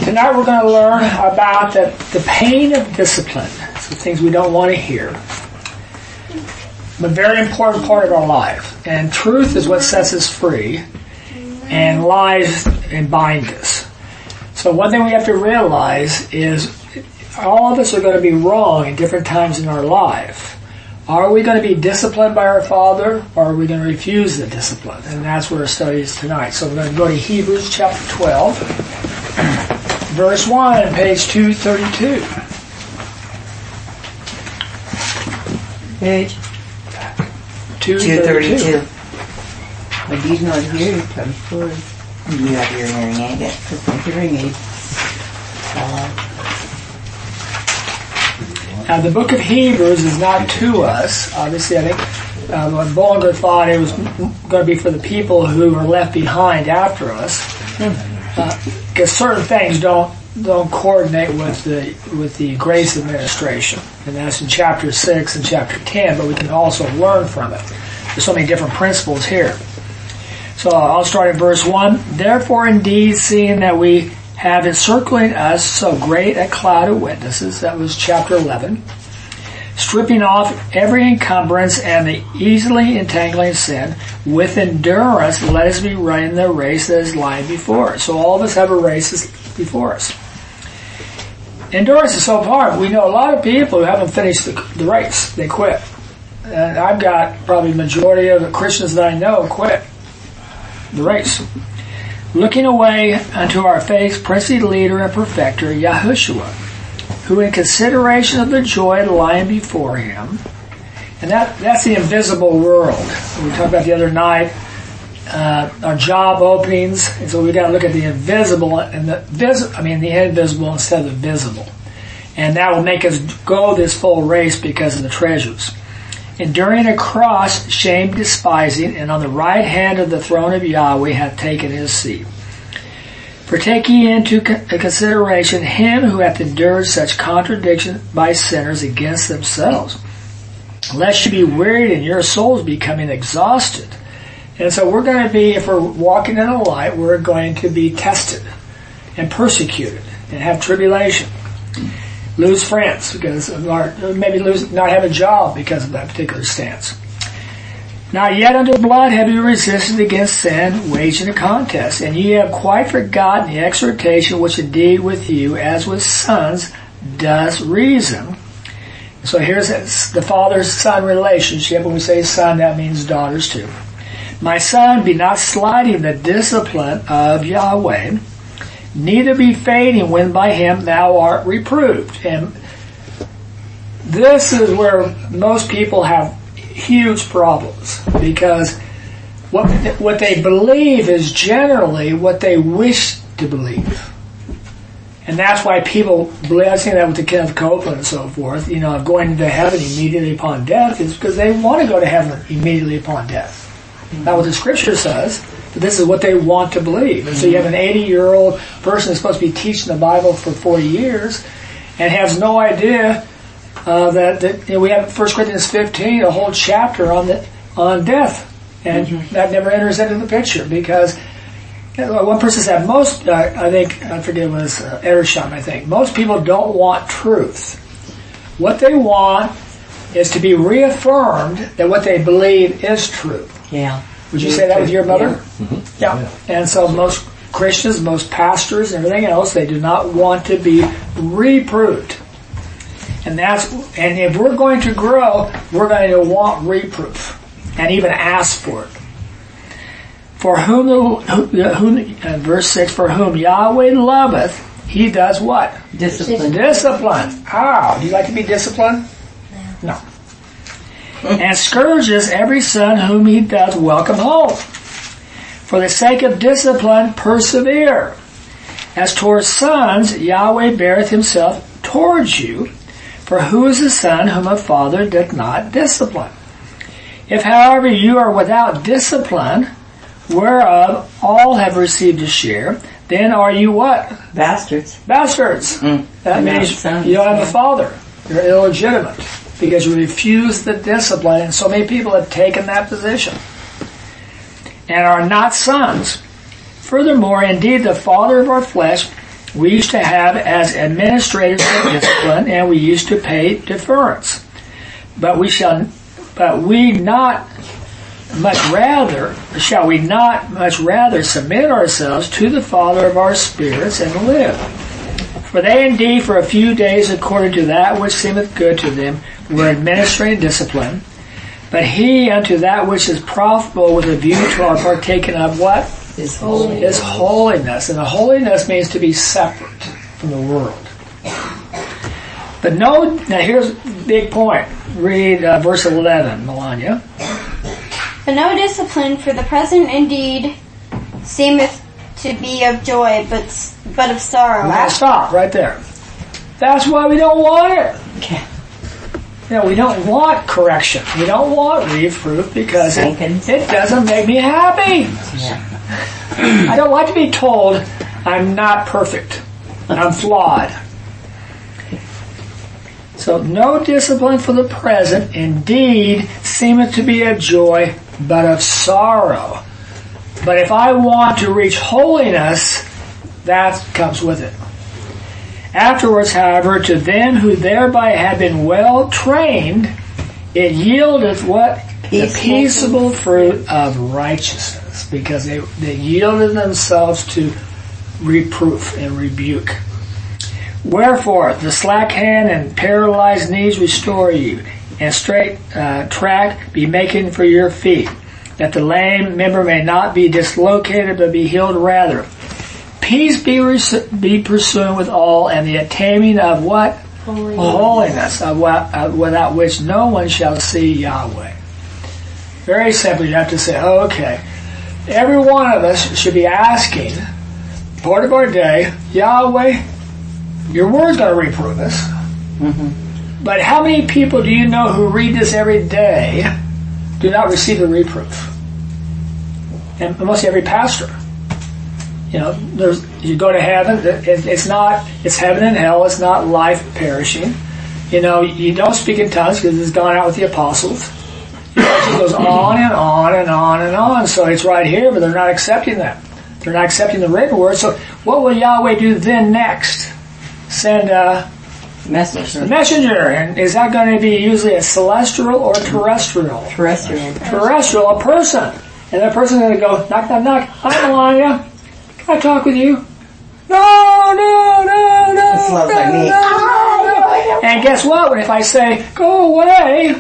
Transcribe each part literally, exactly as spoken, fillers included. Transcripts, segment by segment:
Tonight we're going to learn about the, the pain of discipline. Some things we don't want to hear. But a very important part of our life. And truth is what sets us free. And lies and bind us. So one thing we have to realize is all of us are going to be wrong at different times in our life. Are we going to be disciplined by our Father, or are we going to refuse the discipline? And that's where our study is tonight. So we're going to go to Hebrews chapter twelve, verse one, page two thirty-two. Page two thirty-two. But he's not here, come forward. You have your hearing aid, because my hearing aid uh, Now, the book of Hebrews is not to us. Obviously, I think uh, what Bullinger thought it was going to be for the people who are left behind after us, because uh, certain things don't don't coordinate with the with the grace administration, and that's in chapter six and chapter ten. But we can also learn from it. There's so many different principles here. So I'll start at verse one. Therefore, indeed, seeing that we have encircling us so great a cloud of witnesses, that was chapter eleven, stripping off every encumbrance and the easily entangling sin, with endurance let us be running the race that is lying before us. So all of us have a race before us. Endurance is so hard. We know a lot of people who haven't finished the, the race. They quit. And I've got probably the majority of the Christians that I know quit the race. Looking away unto our faith's princely leader and perfecter, Yahushua, who in consideration of the joy lying before him, and that that's the invisible world. We talked about the other night, uh, our job openings, and so we got to look at the invisible and the vis- I mean the invisible instead of the visible, and that will make us go this full race because of the treasures. Enduring a cross, shame despising, and on the right hand of the throne of Yahweh hath taken his seat. For take ye into consideration him who hath endured such contradiction by sinners against themselves, lest you be wearied and your souls becoming exhausted. And so we're going to be, if we're walking in the light, we're going to be tested and persecuted and have tribulation. Lose friends because of our, maybe lose, not have a job because of that particular stance. Not yet unto blood have you resisted against sin, waging a contest, and ye have quite forgotten the exhortation which indeed with you, as with sons, does reason. So here's the father-son relationship. When we say son, that means daughters too. My son, be not slighting the discipline of Yahweh, neither be fading when by him thou art reproved. And this is where most people have huge problems, because what what they believe is generally what they wish to believe. And that's why people believe, I've seen that with the Kenneth Copeland and so forth, you know, of going to heaven immediately upon death, is because they want to go to heaven immediately upon death. Mm-hmm. Now what the scripture says, this is what they want to believe. And so you have an eighty-year-old person who's supposed to be teaching the Bible for forty years and has no idea uh, that, that you know, we have First Corinthians fifteen, a whole chapter on the, on death. And mm-hmm. that never enters into the picture, because you know, one person said most, uh, I think, I forget it was uh, Edersheim, I think, most people don't want truth. What they want is to be reaffirmed that what they believe is true. Yeah. Would you say that with your mother? Yeah. Mm-hmm. Yeah. yeah. And so most Christians, most pastors, and everything else, they do not want to be reproved. And that's, and if we're going to grow, we're going to want reproof and even ask for it. For whom, the, whom uh, verse six, for whom Yahweh loveth, he does what? Discipline. Discipline. Ah, do you like to be disciplined? No. And scourges every son whom he does welcome home. For the sake of discipline, persevere. As towards sons, Yahweh beareth himself towards you. For who is the son whom a father doth not discipline? If, however, you are without discipline, whereof all have received a share, then are you what? Bastards. Bastards. Mm. That means you don't have a father. You're illegitimate, because you refuse the discipline, and so many people have taken that position and are not sons. Furthermore, indeed, the father of our flesh we used to have as administrators of discipline, and we used to pay deference. But we shall, but we not much rather, shall we not much rather submit ourselves to the Father of our spirits and live? For they indeed for a few days, according to that which seemeth good to them, were administering discipline. But he unto that which is profitable with a view to our partaking of what? His holiness. His holiness. And the holiness means to be separate from the world. But no, now here's the big point. Read uh, verse eleven, Melania. But no discipline for the present indeed seemeth to be of joy, but but of sorrow. Now stop right there. That's why we don't want it. Okay. You know, we don't want correction. We don't want reproof because it, it doesn't make me happy. Yeah. I don't like to be told I'm not perfect. I'm flawed. So no discipline for the present indeed seemeth to be of joy, but of sorrow. But if I want to reach holiness, that comes with it. Afterwards, however, to them who thereby have been well trained, it yieldeth what? The peaceable fruit of righteousness, because they, they yielded themselves to reproof and rebuke. Wherefore, the slack hand and paralyzed knees restore you, and straight uh, track be making for your feet, that the lame member may not be dislocated, but be healed rather. Peace be, res- be pursuing with all, and the attaining of what? Holiness. Holiness, of what, uh, without which no one shall see Yahweh. Very simply, you have to say, oh, okay, every one of us should be asking, part of our day, Yahweh, your word's going to reprove us. Mm-hmm. But how many people do you know who read this every day do not receive the reproof? And almost every pastor. You know, there's, you go to heaven, it's not, it's heaven and hell, it's not life perishing. You know, you don't speak in tongues because it's gone out with the apostles. You know, it goes on and on and on and on. So it's right here, but they're not accepting that. They're not accepting the written word. So what will Yahweh do then next? Send a messenger. messenger. And is that going to be usually a celestial or terrestrial? Terrestrial. Terrestrial, a person. And that person's going to go, knock, knock, knock. Hi, Melania. Can I talk with you? No, no, no, no. That's love no, like me. no, no. And guess what? If I say, go away,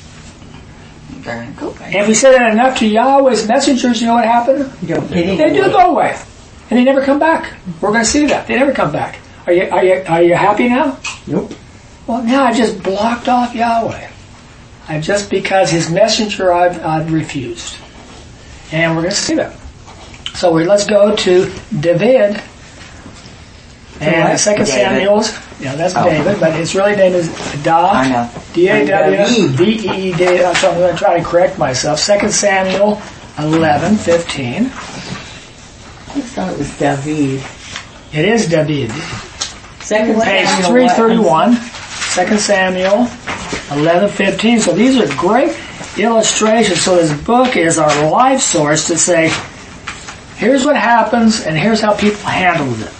and if we say that enough to Yahweh's messengers, you know what happened? You don't get They do go away. And they never come back. We're going to see that. They never come back. Are you, are you, are you happy now? Nope. Well, now I just blocked off Yahweh. I just because his messenger I've, I've refused. And we're going to see that. So we, let's go to David. And Second Samuel's, yeah, that's oh. David, but his really name is Da. I know. D A W D E E D. So I'm going to try to correct myself. Second Samuel eleven fifteen. I thought it was David. It is David. Second Page Samuel three thirty-one. Second Samuel eleven fifteen. So these are great illustrations. So this book is our life source to say, here's what happens and here's how people handled it.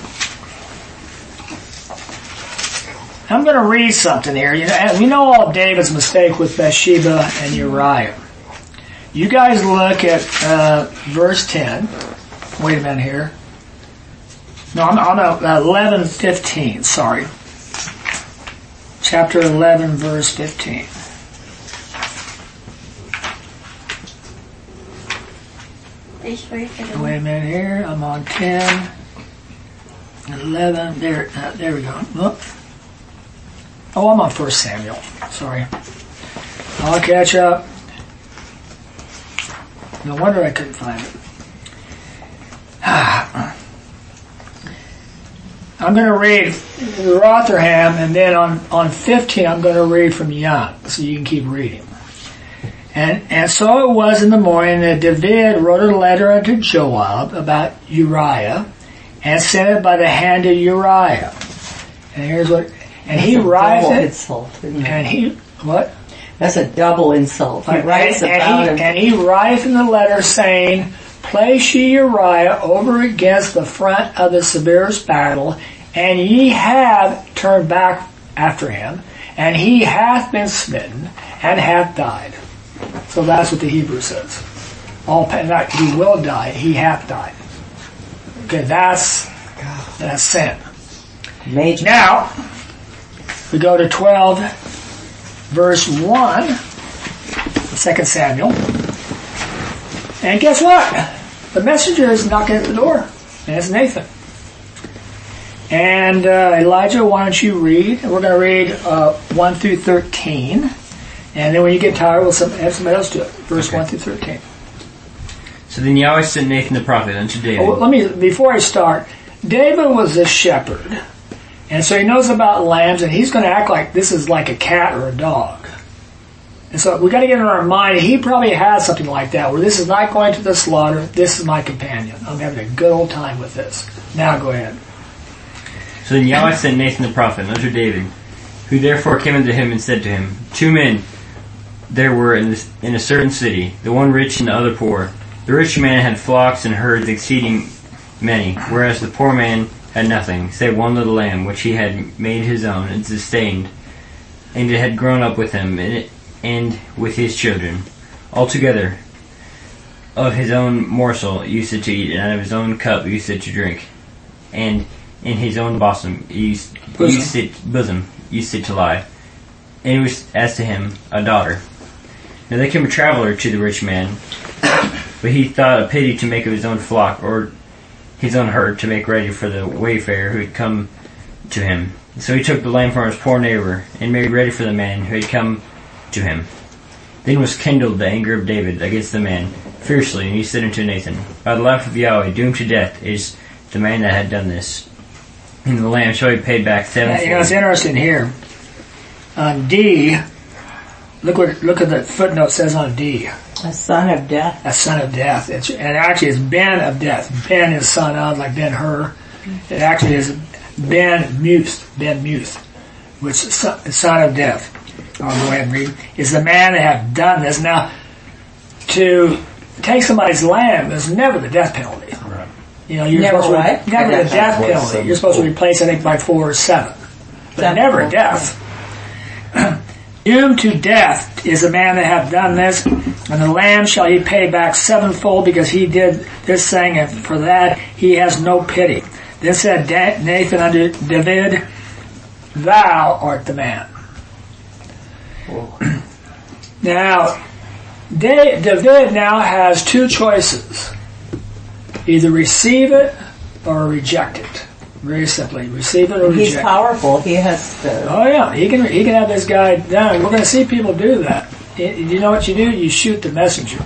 I'm going to read something here. You know, we know all of David's mistake with Bathsheba and Uriah. You guys look at uh, verse ten. Wait a minute here. No, I'm on uh, eleven fifteen. Sorry, chapter eleven, verse fifteen. Wait a minute here. I'm on ten, eleven. There, uh, there we go. Look. Oh, I'm on First Samuel. Sorry. I'll catch up. No wonder I couldn't find it. I'm going to read Rotherham, and then on, on fifteen I'm going to read from Young, so you can keep reading. And and so it was in the morning that David wrote a letter unto Joab about Uriah, and sent it by the hand of Uriah. And here's what... And That's he a writes double it, insult, isn't it? and he, what? That's a double insult. He and, writes and, about he, him. and he writeth in the letter saying, place ye Uriah over against the front of the severest battle, and ye have turned back after him, and he hath been smitten, and hath died. So that's what the Hebrew says. All not he will die, he hath died. Okay, that's that's sin. Major. Now we go to twelve, verse one, Second Samuel, and guess what? The messenger is knocking at the door, and it's Nathan. And uh, Elijah, why don't you read? And we're going to read uh, one through thirteen. And then when you get tired, we'll some, add somebody else to it. Verse okay. one through thirteen. So then Yahweh sent Nathan the prophet unto David. Oh, let me, before I start, David was a shepherd. And so he knows about lambs, and he's going to act like this is like a cat or a dog. And so we got to get in our mind, he probably has something like that, where this is not going to the slaughter, this is my companion. I'm having a good old time with this. Now go ahead. So then Yahweh sent Nathan the prophet unto David, who therefore came unto him and said to him, Two men there were in, this, in a certain city, the one rich and the other poor. The rich man had flocks and herds exceeding many, whereas the poor man had nothing, save one little lamb, which he had made his own and sustained, and it had grown up with him and, it, and with his children. Altogether, of his own morsel used it to eat, and out of his own cup used it to drink, and in his own bosom used, used it, bosom used it to lie. And it was as to him a daughter. Now there came a traveler to the rich man, but he thought a pity to make of his own flock or his own herd to make ready for the wayfarer who had come to him. So he took the lamb from his poor neighbor and made ready for the man who had come to him. Then was kindled the anger of David against the man fiercely, and he said unto Nathan, By the life of Yahweh, doomed to death is the man that had done this. And the lamb shall be paid back sevenfold. Yeah, you know, it's interesting here. On D, look what look at the footnote says on D. A son of death. A son of death. It's, and actually it's Ben of death. Ben is son of, like Ben-Hur. It actually is Ben Muth, Ben Muth, which is son of death. I'll go ahead and read. Is the man that have done this. Now, to take somebody's lamb is never the death penalty. Right. You know, you're Never supposed what? to, never the death penalty. You're supposed to replace, I think, by four or seven. But Seven. never a death. Doomed to death is the man that hath done this, and the lamb shall he pay back sevenfold, because he did this thing, and for that he has no pity. Then said Nathan unto David, Thou art the man. Now, David now has two choices. Either receive it or reject it. Very simply, receive it or reject it. He's powerful. He has the... Oh yeah, he can he can have this guy done. We're going to see people do that. You know what you do? You shoot the messenger.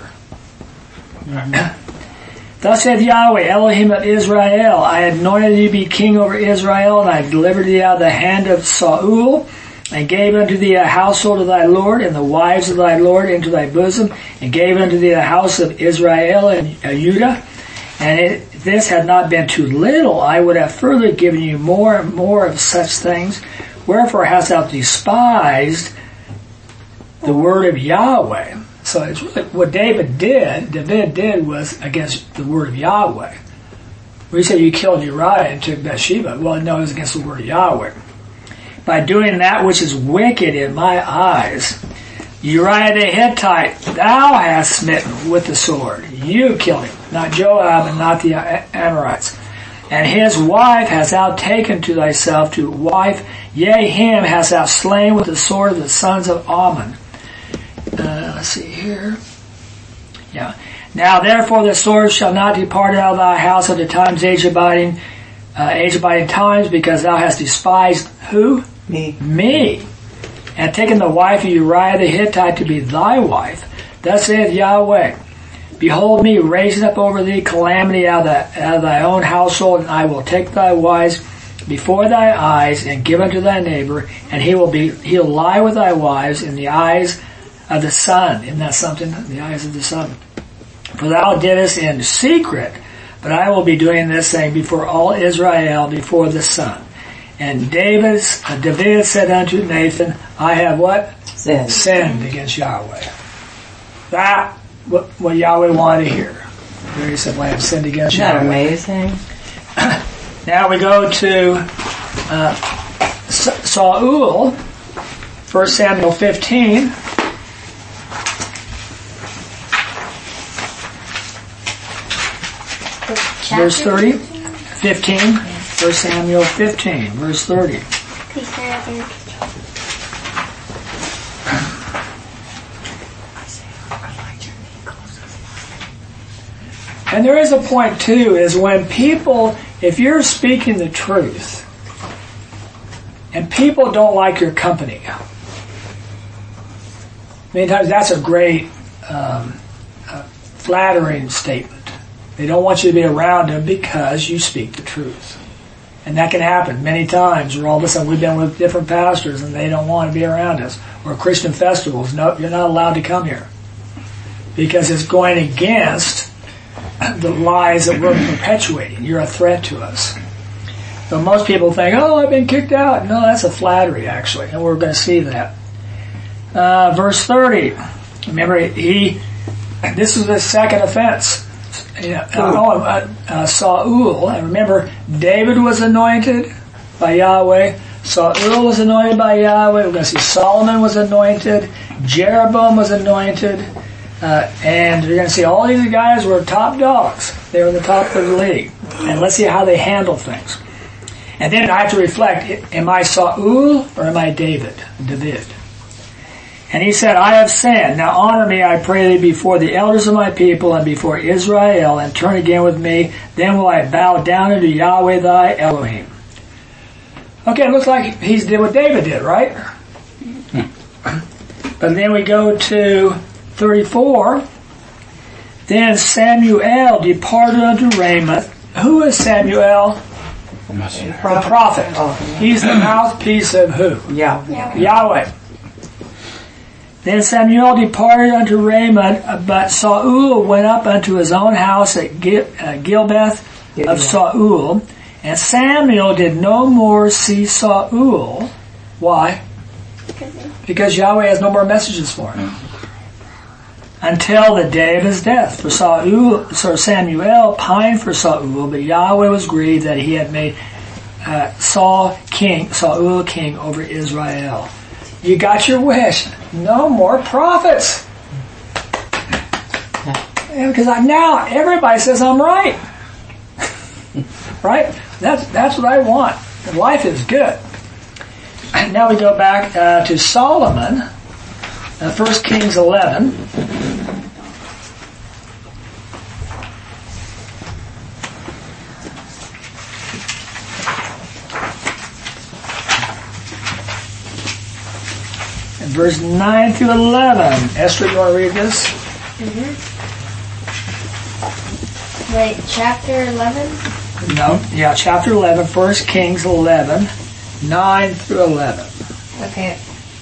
Mm-hmm. Thus saith Yahweh, Elohim of Israel, I anointed thee to be king over Israel, and I delivered thee out of the hand of Saul, and gave unto thee a household of thy Lord, and the wives of thy Lord into thy bosom, and gave unto thee the house of Israel and uh, Judah. And it, this had not been too little, I would have further given you more and more of such things. Wherefore hast thou despised the word of Yahweh? So it's really, what David did, David did was against the word of Yahweh. We said you killed Uriah and took Bathsheba. Well, no, it was against the word of Yahweh. By doing that which is wicked in my eyes, Uriah the Hittite, thou hast smitten with the sword. You killed him, not Joab and not the Amorites. And his wife hast thou taken to thyself to wife, yea, him hast thou slain with the sword of the sons of Ammon. Uh, let's see here. Yeah. Now therefore the sword shall not depart out of thy house at the times age abiding, uh, age abiding times, because thou hast despised who? Me. Me. And taken the wife of Uriah the Hittite to be thy wife. Thus saith Yahweh, Behold me raising up over thee calamity out of, the, out of thy own household, and I will take thy wives before thy eyes, and give unto thy neighbor, and he will be he'll lie with thy wives in the eyes of the sun. Isn't that something? In the eyes of the sun. For thou didst in secret, but I will be doing this thing before all Israel, before the sun. And David's, uh, David said unto Nathan, I have what? Sinned. Sinned against Yahweh. That, what, what Yahweh wanted to hear. Very simple, I have sinned against Isn't that Yahweh. amazing? Now we go to uh, Saul, First Samuel fifteen. Verse thirty. fifteen. First Samuel fifteen, verse thirty. Please hurry up and And there is a point too, is when people, if you're speaking the truth, and people don't like your company, many times that's a great um, uh, flattering statement. They don't want you to be around them because you speak the truth. And that can happen many times, where all of a sudden we've been with different pastors and they don't want to be around us. Or Christian festivals, no, you're not allowed to come here. Because it's going against the lies that we're perpetuating. You're a threat to us. So most people think, oh, I've been kicked out. No, that's a flattery, actually. And we're going to see that. Uh, verse thirty. Remember, he, this was the second offense. Yeah, oh, uh, uh, Saul, and remember, David was anointed by Yahweh. Saul was anointed by Yahweh. We're going to see Solomon was anointed. Jeroboam was anointed. Uh, and you're going to see all these guys were top dogs. They were the top of the league. And let's see how they handle things. And then I have to reflect, am I Saul or am I David? David. And he said, I have sinned. Now honor me, I pray thee, before the elders of my people and before Israel, and turn again with me. Then will I bow down unto Yahweh thy Elohim. Okay, it looks like he did what David did, right? But then we go to thirty-four. Then Samuel departed unto Ramoth. Who is Samuel? The prophet. He's the mouthpiece of who? Yeah. Yahweh. Then Samuel departed unto Ramoth, but Saul went up unto his own house at Gil- uh, Gilbeth of Saul. And Samuel did no more see Saul. Why? Because Yahweh has no more messages for him. Until the day of his death. For Saul, so Samuel pined for Saul, but Yahweh was grieved that he had made uh, Saul king, Saul king over Israel. You got your wish. No more prophets. Because I, now everybody says I'm right. Right? That's that's what I want. Life is good. And now we go back uh, to Solomon, uh, First Kings eleven. Verse nine through eleven. Esther, you want to read this? Mm-hmm. Wait, chapter eleven? No, yeah, chapter eleven, First Kings eleven, nine through eleven. Okay.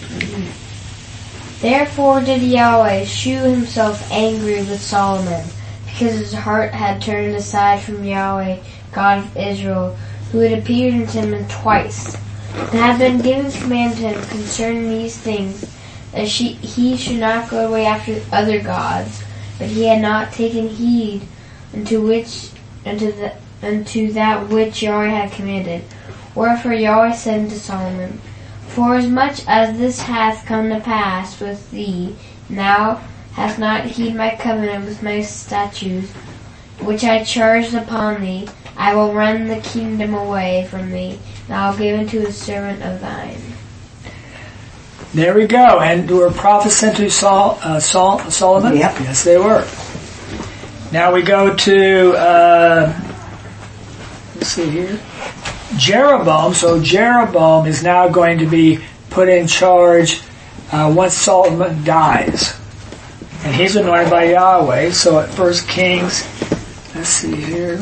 Therefore did Yahweh shew himself angry with Solomon, because his heart had turned aside from Yahweh, God of Israel, who had appeared unto him twice, and had been given command to him concerning these things, that she, he should not go away after other gods, but he had not taken heed unto which unto the unto that which Yahweh had commanded. Wherefore Yahweh said unto Solomon, Forasmuch as this hath come to pass with thee, and thou hast not heeded my covenant with my statutes, which I charged upon thee, I will rend the kingdom away from thee, and I will give it to a servant of thine. There we go. And were prophets sent to Sol, uh, Sol, Solomon? Yep. Yes, they were. Now we go to, uh, let's see here, Jeroboam. So Jeroboam is now going to be put in charge uh, once Solomon dies. And he's anointed by Yahweh. So at First Kings, let's see here.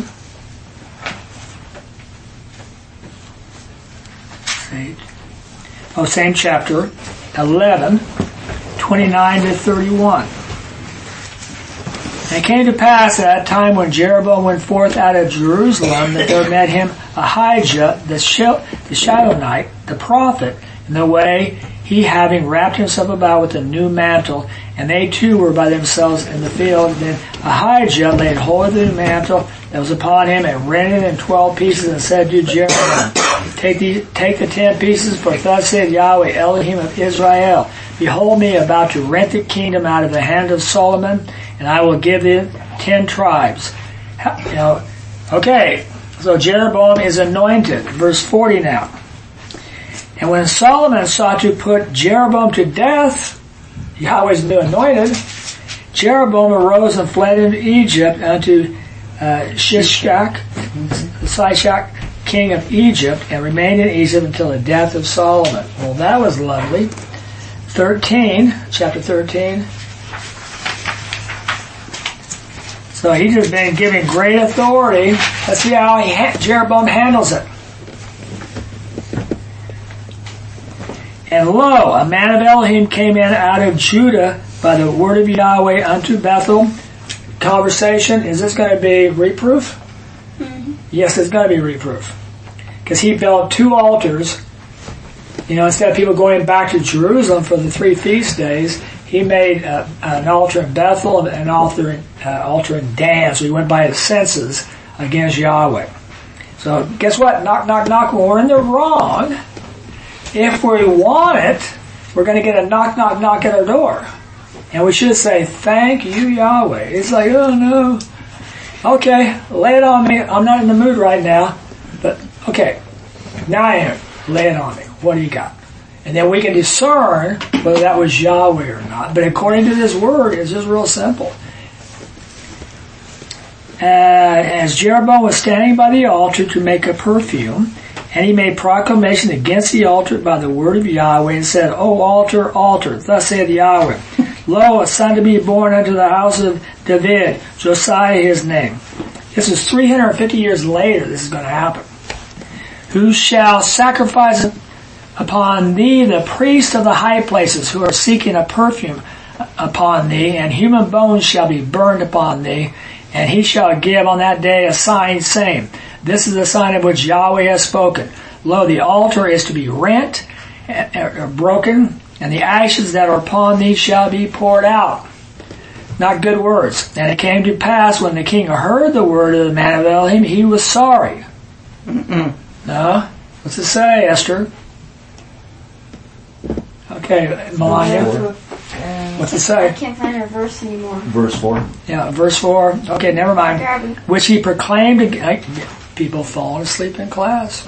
Oh, same chapter, eleven, twenty-nine to thirty-one. And it came to pass at that time when Jeroboam went forth out of Jerusalem that there met him Ahijah the Shilonite, the prophet, in the way, he having wrapped himself about with a new mantle, and they too were by themselves in the field. Then Ahijah laid hold of the new mantle that was upon him and rent it in twelve pieces and said to Jeroboam, Take the, take the ten pieces, for thus saith Yahweh, Elohim of Israel. Behold me about to rent the kingdom out of the hand of Solomon, and I will give it ten tribes. You know, okay, so Jeroboam is anointed. Verse forty now. And when Solomon sought to put Jeroboam to death, Yahweh's new anointed, Jeroboam arose and fled into Egypt unto uh, Shishak, Shishak, king of Egypt, and remained in Egypt until the death of Solomon. Well, that was lovely. thirteen, chapter thirteen. So he's just been given great authority. Let's see how he ha- Jeroboam handles it. And lo, a man of Elohim came in out of Judah by the word of Yahweh unto Bethel. Conversation, is this going to be reproof? Mm-hmm. Yes, it's going to be reproof. Because he built two altars. You know, instead of people going back to Jerusalem for the three feast days, he made uh, an altar in Bethel and an altar in, uh, altar in Dan. So he went by his senses against Yahweh. So guess what? Knock, knock, knock. When we're in the wrong, if we want it, we're going to get a knock, knock, knock at our door. And we should say, thank you, Yahweh. It's like, oh no. Okay, lay it on me. I'm not in the mood right now. But, okay, now I am. Lay it on me. What do you got? And then we can discern whether that was Yahweh or not. But according to this word, it's just real simple. Uh, as Jeroboam was standing by the altar to make a perfume, and he made proclamation against the altar by the word of Yahweh, and said, O altar, altar, thus saith Yahweh, Lo, a son to be born unto the house of David, Josiah his name. This is three hundred fifty years later this is going to happen. Who shall sacrifice upon thee the priests of the high places, who are seeking a perfume upon thee, and human bones shall be burned upon thee, and he shall give on that day a sign, saying, This is the sign of which Yahweh has spoken. Lo, the altar is to be rent, or broken, and the ashes that are upon thee shall be poured out. Not good words. And it came to pass, when the king heard the word of the man of Elohim, he was sorry. Mm-mm. No? What's it say, Esther? Okay, Melania. What's it say? I can't find our verse anymore. Verse four. Yeah, verse four. Okay, never mind. Which he proclaimed against... People falling asleep in class.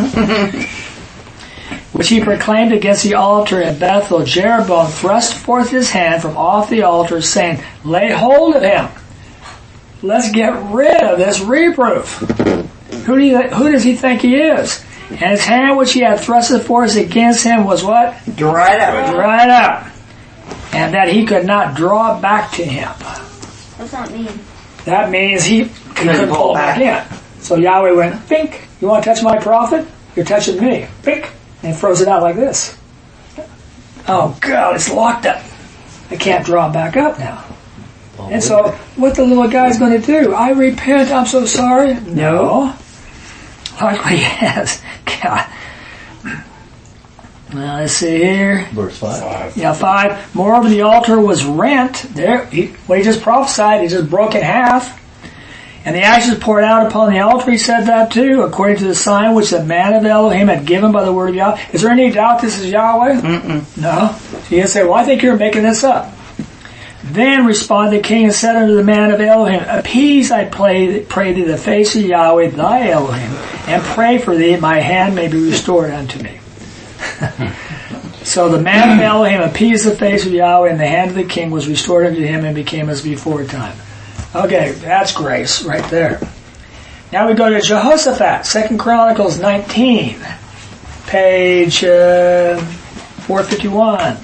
Which he proclaimed against the altar at Bethel. Jeroboam thrust forth his hand from off the altar, saying, Lay hold of him. Let's get rid of this reproof. Who, do you, who does he think he is? And his hand which he had thrusted forth against him was what? Dried up. Dried up. And that he could not draw it back to him. What's that mean? That means he, he couldn't pull it back in. So Yahweh went, Fink, you want to touch my prophet? You're touching me. Fink. And froze it out like this. Oh God, it's locked up. I can't draw it back up now. Oh, and so, what the little guy's going to do? I repent, I'm so sorry. No. Look what he has. God. Now, let's see here. Verse five. Yeah, five. Moreover, the altar was rent. There, he, what he just prophesied, he just broke in half. And the ashes poured out upon the altar. He said that too, according to the sign which the man of Elohim had given by the word of Yahweh. Is there any doubt this is Yahweh? Mm-mm. No. So you can say, well, I think you're making this up. Then responded the king and said unto the man of Elohim, Appease, I pray, pray thee, the face of Yahweh, thy Elohim, and pray for thee, my hand may be restored unto me. So the man of Elohim appeased the face of Yahweh, and the hand of the king was restored unto him and became as before time. Okay, that's grace right there. Now we go to Jehoshaphat, Second Chronicles nineteen, page uh, four fifty-one.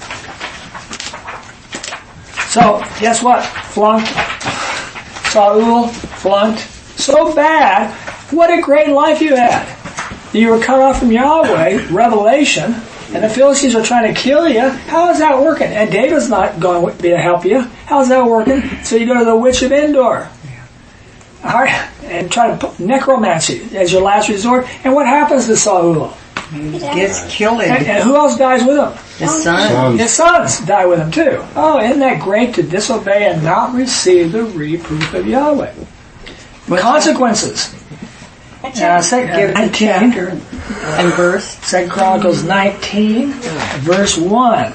So, guess what? Flunked. Saul flunked. So bad. What a great life you had. You were cut off from Yahweh, revelation, and the Philistines are trying to kill you. How is that working? And David's not going to be to help you. How's that working? So you go to the witch of Endor. All right, and try to put necromancy as your last resort. And what happens to Saul? He gets killed. And, and who else dies with him? His son. His sons die with him too. Oh, isn't that great to disobey and not receive the reproof of Yahweh? Consequences. Uh, second, Give the nineteen. chapter and verse. Second Chronicles nineteen, verse one.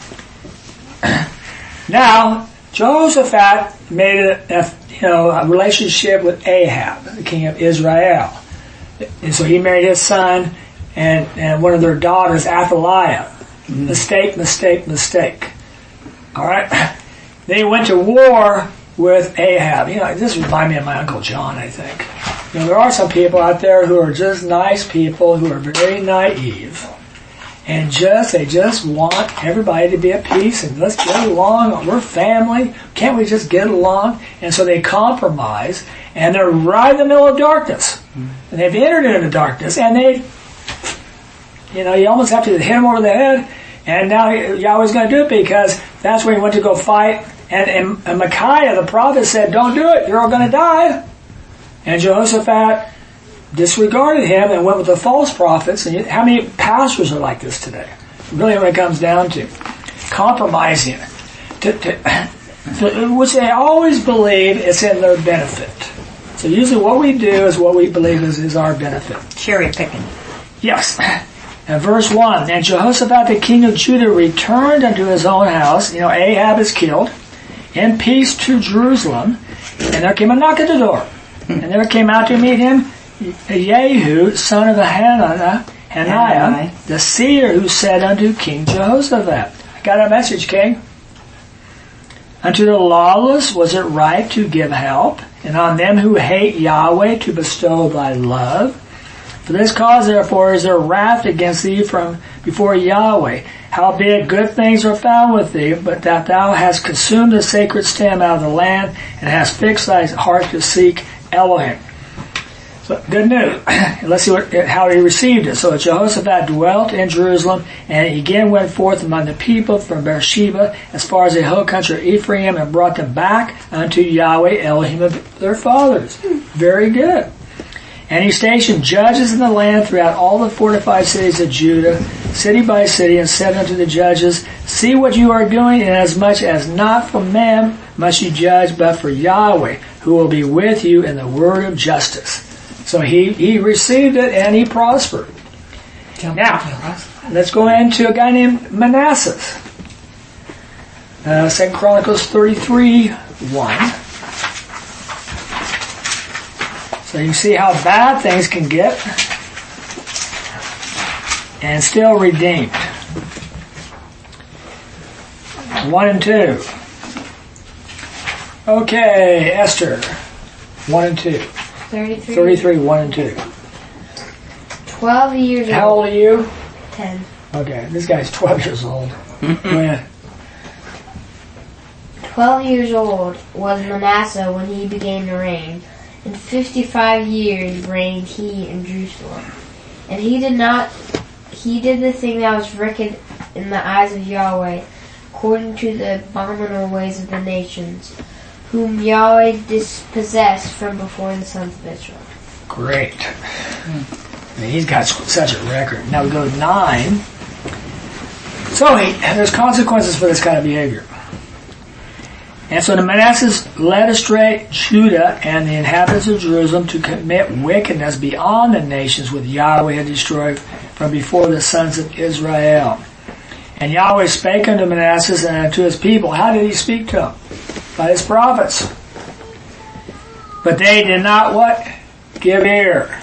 Now, Jehoshaphat made a, a you know a relationship with Ahab, the king of Israel, and so he married his son and and one of their daughters, Athaliah. Mm. Mistake, mistake, mistake. All right. Then he went to war with Ahab. You know, this reminds me of my Uncle John, I think. You know, there are some people out there who are just nice people, who are very naive, and just, they just want everybody to be at peace, and let's get along, we're family, can't we just get along? And so they compromise, and they're right in the middle of darkness. And they've entered into darkness, and they, you know, you almost have to hit them over the head, and now Yahweh's going to do it, because that's when he went to go fight. And, and, and Micaiah, the prophet, said, don't do it, you're all going to die. And Jehoshaphat disregarded him and went with the false prophets. And how many pastors are like this today? Really what it comes down to. Compromising. To, to, to, which they always believe is in their benefit. So usually what we do is what we believe is, is our benefit. Cherry picking. Yes. And verse one, and Jehoshaphat the king of Judah returned unto his own house. You know, Ahab is killed. In peace to Jerusalem. And there came a knock at the door. And there came out to meet him Jehu, son of Hananiah, Hananiah, the seer, who said unto King Jehoshaphat, I got a message, King. Unto the lawless was it right to give help, and on them who hate Yahweh to bestow thy love? For this cause, therefore, is there wrath against thee from before Yahweh. Howbeit good things are found with thee, but that thou hast consumed the sacred stem out of the land, and hast fixed thy heart to seek Elohim. So, good news. Let's see what, how he received it. So Jehoshaphat dwelt in Jerusalem, and he again went forth among the people from Beersheba as far as the hill country of Ephraim, and brought them back unto Yahweh Elohim of their fathers. Very good. And he stationed judges in the land throughout all the fortified cities of Judah, city by city, and said unto the judges, see what you are doing, inasmuch as not for man must you judge, but for Yahweh, who will be with you in the word of justice. So he, he received it and he prospered. Now, let's go into a guy named Manasseh. Uh, Second Chronicles thirty-three, one. So you see how bad things can get and still redeemed. One and two. Okay, Esther. One and two. Thirty-three. Thirty-three, one and two. Twelve years How old. old are you? Ten. Okay, this guy's twelve years old. Go ahead. Twelve years old was Manasseh when he began to reign. In fifty-five years reigned he in Jerusalem. And he did not, he did the thing that was wicked in the eyes of Yahweh, according to the abominable ways of the nations, whom Yahweh dispossessed from before the sons of Israel. Great. I mean, he's got such a record. Now we go to nine. So he, there's consequences for this kind of behavior. And so the Manasseh led astray Judah and the inhabitants of Jerusalem to commit wickedness beyond the nations which Yahweh had destroyed from before the sons of Israel. And Yahweh spake unto Manasseh and unto his people. How did he speak to them? By his prophets. But they did not what? Give ear.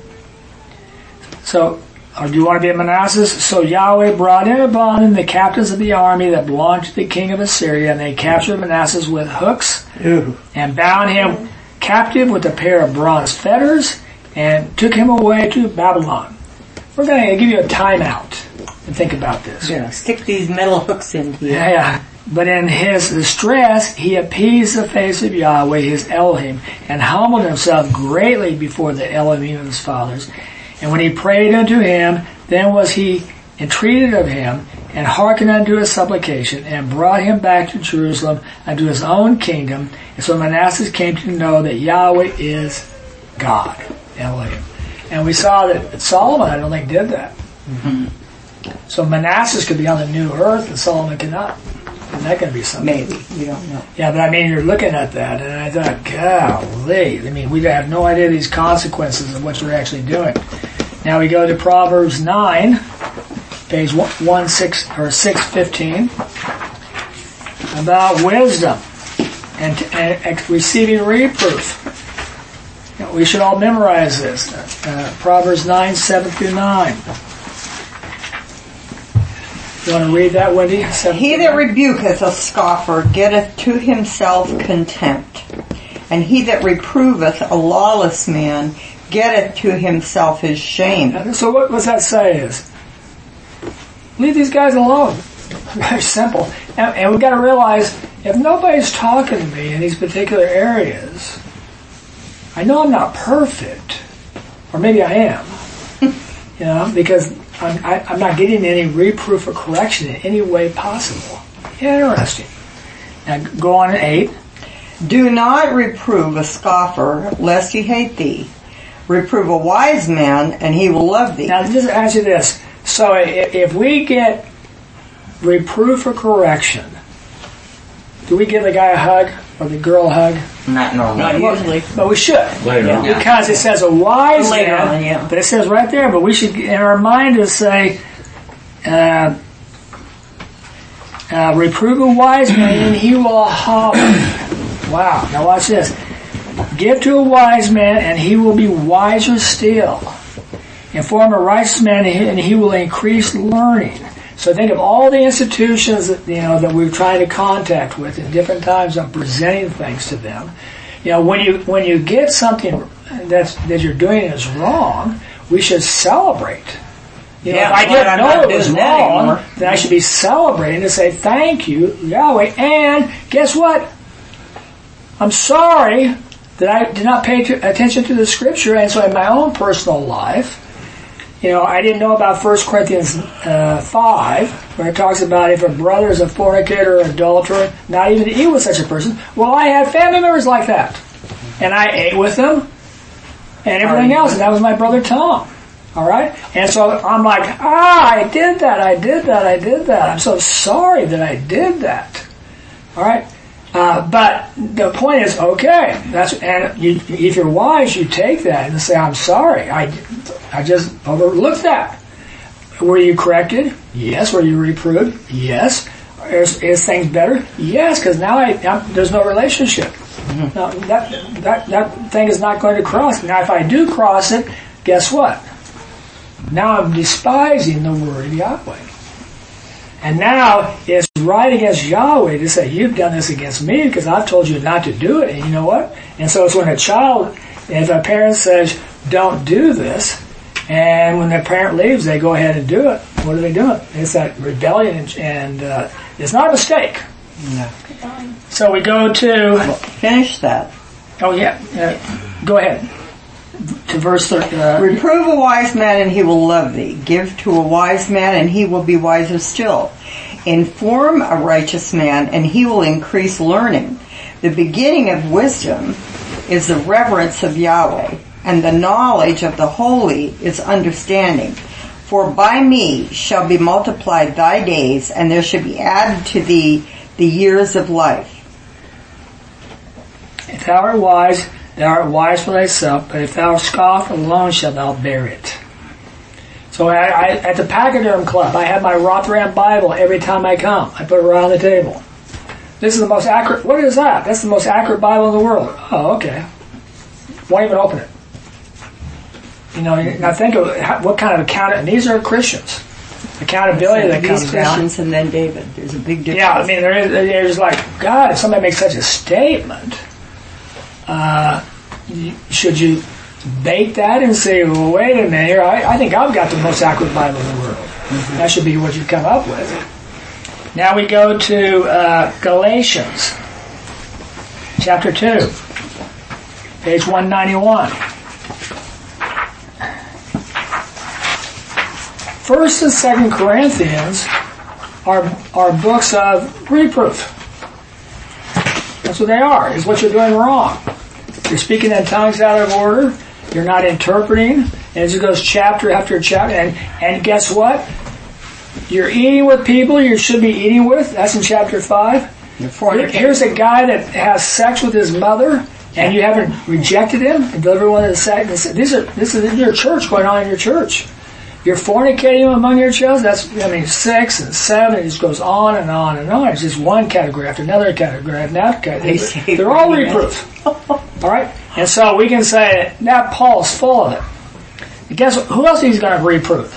So, or do you want to be a Manasseh? So Yahweh brought in upon him the captains of the army that belonged to the king of Assyria, and they captured Manasseh with hooks, Ew. and bound him captive with a pair of bronze fetters, and took him away to Babylon. We're going to give you a timeout and think about this. Yeah, stick these metal hooks in here. Yeah, yeah. But in his distress, he appeased the face of Yahweh, his Elohim, and humbled himself greatly before the Elohim of his fathers. And when he prayed unto him, then was he entreated of him, and hearkened unto his supplication, and brought him back to Jerusalem unto his own kingdom. And so Manasseh came to know that Yahweh is God, Elohim. And we saw that Solomon, I don't think, did that. Mm-hmm. So Manasseh could be on the new earth, and Solomon cannot. Isn't that going to be something? Maybe. We don't know. Yeah, but I mean, you're looking at that, and I thought, golly. I mean, we have no idea these consequences of what you're actually doing. Now we go to Proverbs nine, page one six or six fifteen, about wisdom and, and, and receiving reproof. You know, we should all memorize this. Uh, Proverbs nine, seven through nine. You want to read that, Wendy? Seven He that rebuketh a scoffer getteth to himself contempt, and he that reproveth a lawless man getteth to himself his shame. So what does that say is, leave these guys alone. Very simple. And, and we've got to realize, if nobody's talking to me in these particular areas, I know I'm not perfect. Or maybe I am. You know, because I'm, I, I'm not getting any reproof or correction in any way possible. Interesting. Now go on to eight. Do not reprove a scoffer, lest he hate thee. Reprove a wise man, and he will love thee. Now just ask you this. So if, if we get reproof or correction, do we give the guy a hug or the girl a hug? Not normally. Not usually. But we should. Later Yeah, on. because it says a wise Later man, on, yeah. but it says right there, but we should, in our mind, to say, uh, uh, reprove a wise man and he will holler. Wow. Now watch this. Give to a wise man and he will be wiser still. Inform a righteous man and he will increase learning. So think of all the institutions that, you know, that we're trying to contact with in different times of presenting things to them. You know, when you, when you get something that's, that you're doing is wrong, we should celebrate. You know, Yeah, if I well, didn't I'm know not it was doing that wrong, anymore. then I should be celebrating to say, thank you, Yahweh, and guess what? I'm sorry that I did not pay t- attention to the scripture, and so in my own personal life, you know, I didn't know about First Corinthians uh, five, where it talks about if a brother is a fornicator or adulterer, not even to eat with such a person. Well, I had family members like that, and I ate with them, and everything else, and that was my brother Tom. All right? And so I'm like, ah, I did that, I did that, I did that. I'm so sorry that I did that. All right? Uh, but the point is, okay, that's, and you, if you're wise, you take that and say, I'm sorry, I, I just overlooked that. Were you corrected? Yes. Were you reproved? Yes. Is, is things better? Yes, because now I, I'm, there's no relationship. Mm-hmm. Now, that, that, that thing is not going to cross. Now, if I do cross it, guess what? Now I'm despising the word of Yahweh. And now it's right against Yahweh to say, you've done this against me because I've told you not to do it. And you know what? And so it's when a child, if a parent says, don't do this, and when the parent leaves, they go ahead and do it. What are they doing? It's that rebellion, and, and uh, it's not a mistake. No. So we go to... Finish that. Oh, yeah. Uh, go ahead. To verse thirty. Uh, Reprove a wise man and he will love thee. Give to a wise man and he will be wiser still. Inform a righteous man and he will increase learning. The beginning of wisdom is the reverence of Yahweh, and the knowledge of the holy is understanding. For by me shall be multiplied thy days, and there shall be added to thee the years of life. If thou art wise, thou art wise for thyself, but if thou scoff, alone shalt thou bear it. So I, I, at the Pachyderm Club, I have my Rothram Bible every time I come. I put it right on the table. This is the most accurate. What is that? That's the most accurate Bible in the world. Oh, okay. Won't even open it. You know, now think of how, what kind of account. And these are Christians. Accountability that comes These down. Christians and then David. There's a big difference. Yeah, I mean, there is, there's like, God, if somebody makes such a statement, uh, should you bait that and say, well, wait a minute here, I, I think I've got the most accurate Bible in the world. Mm-hmm. That should be what you come up with. Now we go to uh, Galatians, chapter two, page one ninety-one. First and Second Corinthians are are books of reproof. That's what they are. Is what you're doing wrong. You're speaking in tongues out of order. You're not interpreting. And it just goes chapter after chapter. And and guess what? you're eating with people you should be eating with. That's in chapter five. Here, here's a guy that has sex with his mother, and you haven't rejected him and delivered one of the sex. These are this is in your church, going on in your church. You're fornicating among your children. That's I mean six and seven. It just goes on and on and on. It's just one category after another category after another category. They're all reproof. All right, and so we can say that Paul's full of it. And guess what? Who else he's going to reprove?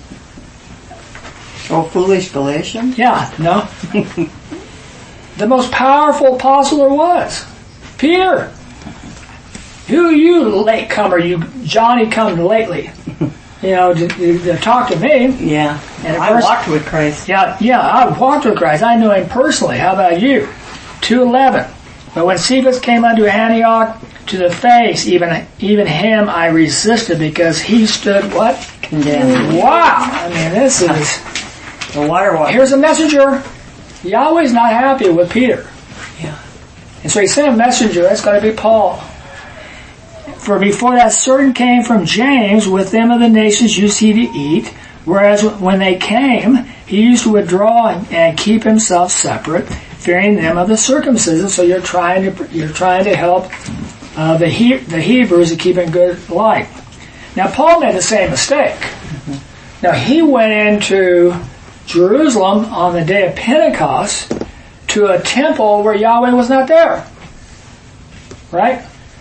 Oh, foolish Galatians? Yeah, no. The most powerful apostle there was, Peter. Who you latecomer, you Johnny come lately? You know, to, to, to talk to me. Yeah. And I first, walked with Christ. Yeah, yeah, I walked with Christ. I knew him personally. How about you? two eleven. But when Cephas came unto Antioch, to the face, even even him I resisted, because he stood what? Condemned. Wow. I mean, this is... The water walk. Here's a messenger. Yahweh's not happy with Peter. Yeah. And so he sent a messenger. That's going to be Paul. For before that certain came from James, with them of the nations used he to eat, whereas when they came, he used to withdraw and keep himself separate, fearing them of the circumcision. So you're trying to you're trying to help uh, the he, the Hebrews to keep in good light. Now Paul made the same mistake. Mm-hmm. Now he went into Jerusalem on the day of Pentecost to a temple where Yahweh was not there. Right?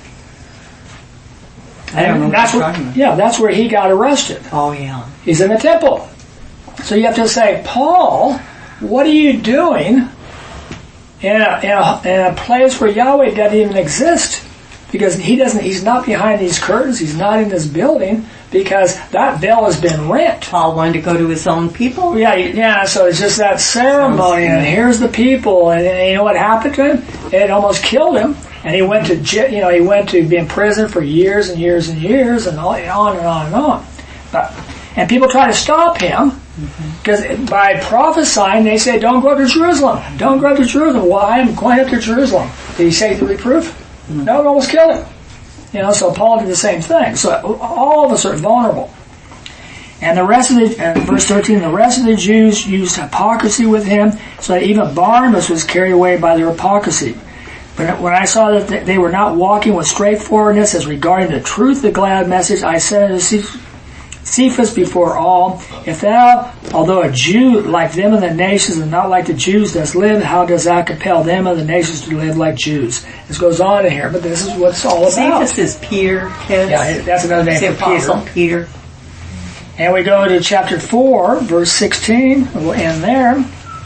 I don't know what that's you're where, talking about. Yeah, that's where he got arrested. Oh, yeah. He's in the temple. So you have to say, Paul, what are you doing in a, in a, in a place where Yahweh doesn't even exist? Because he doesn't, he's not behind these curtains, he's not in this building, because that veil has been rent. Paul wanted to go to his own people? Yeah, yeah, so it's just that ceremony, and here's the people, and, and you know what happened to him? It almost killed him, and he went to, you know, he went to be in prison for years and years and years, and on and on and on and on. But, and people try to stop him, because mm-hmm. by prophesying, they say, don't go up to Jerusalem, don't go up to Jerusalem. Why? I'm going up to Jerusalem. Did he say the reproof? Mm-hmm. No, it almost killed him. You know, so Paul did the same thing. So all of us are vulnerable. And the rest of the, uh, verse thirteen, the rest of the Jews used hypocrisy with him, so that even Barnabas was carried away by their hypocrisy. But when I saw that they were not walking with straightforwardness as regarding the truth of the glad message, I said unto Cephas before all, if thou, although a Jew like them of the nations and not like the Jews dost live, how does thou compel them of the nations to live like Jews? This goes on in here, but this is what it's all about. Cephas is Peter, kids. Yeah, that's another name the for Apostle Peter. Peter. And we go to chapter four, verse sixteen. We'll end there.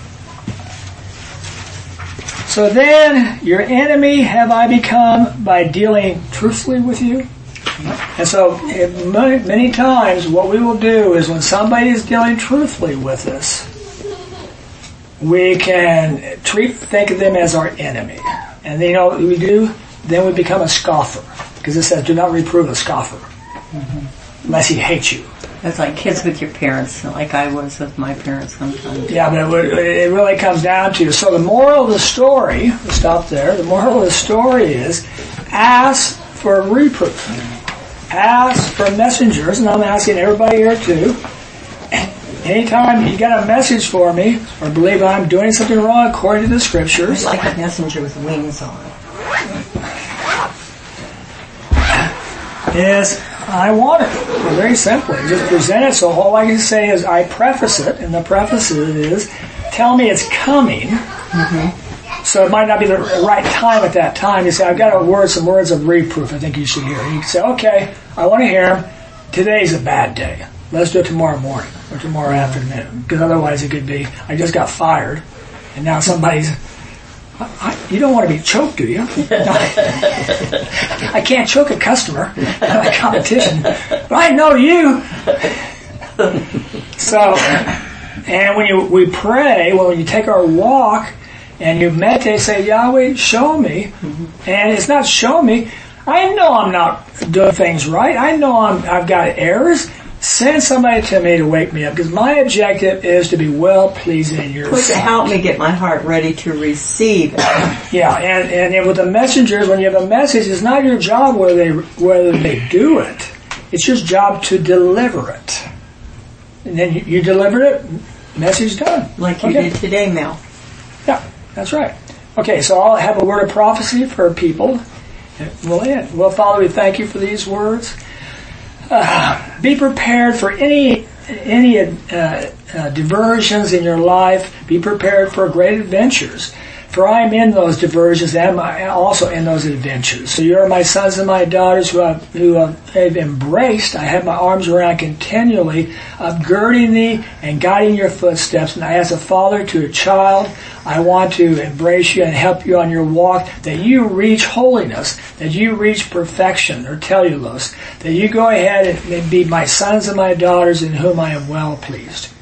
So then, your enemy have I become by dealing truthfully with you? And so, many, many times, what we will do is when somebody is dealing truthfully with us, we can treat, think of them as our enemy. And you know what we do? Then we become a scoffer. Because it says, do not reprove a scoffer. Mm-hmm. Unless he hates you. That's like kids with your parents, like I was with my parents sometimes. Yeah, but it, it really comes down to, so the moral of the story, we'll stop there, the moral of the story is, ask for reproof. Ask for messengers, and I'm asking everybody here too. Anytime you got a message for me, or believe I'm doing something wrong according to the scriptures, like a messenger with wings on. Is I want it. Very simply, just present it. So all I can say is I preface it, and the preface is, tell me it's coming. Mm-hmm. So it might not be the right time at that time. You say, I've got a word, some words of reproof I think you should hear. You can say, okay, I want to hear them. Today's a bad day. Let's do it tomorrow morning or tomorrow afternoon. Because otherwise it could be, I just got fired, and now somebody's, I, I, you don't want to be choked, do you? I can't choke a customer, a competition, but I know you. So, and when you we pray, well, when you take our walk, and you meditate, say, Yahweh, show me. Mm-hmm. And it's not show me. I know I'm not doing things right. I know I'm, I've got errors. Send somebody to me to wake me up. Because my objective is to be well-pleasing in your sight. sight. To help me get my heart ready to receive it. Yeah, and, and, and with the messengers, when you have a message, it's not your job whether they, whether they do it. It's your job to deliver it. And then you, you deliver it. Message done. Like you Okay. did today, Mel. Yeah, that's right. Okay, so I'll have a word of prophecy for people. We'll end. Well, Father, we thank you for these words. Uh, be prepared for any any uh, uh, diversions in your life. Be prepared for great adventures. For I am in those diversions and I am also in those adventures. So you are my sons and my daughters who I've, who I've embraced. I have my arms around continually, upgirding thee and guiding your footsteps. And as a father to a child, I want to embrace you and help you on your walk, that you reach holiness, that you reach perfection, or telos, that you go ahead and be my sons and my daughters in whom I am well pleased.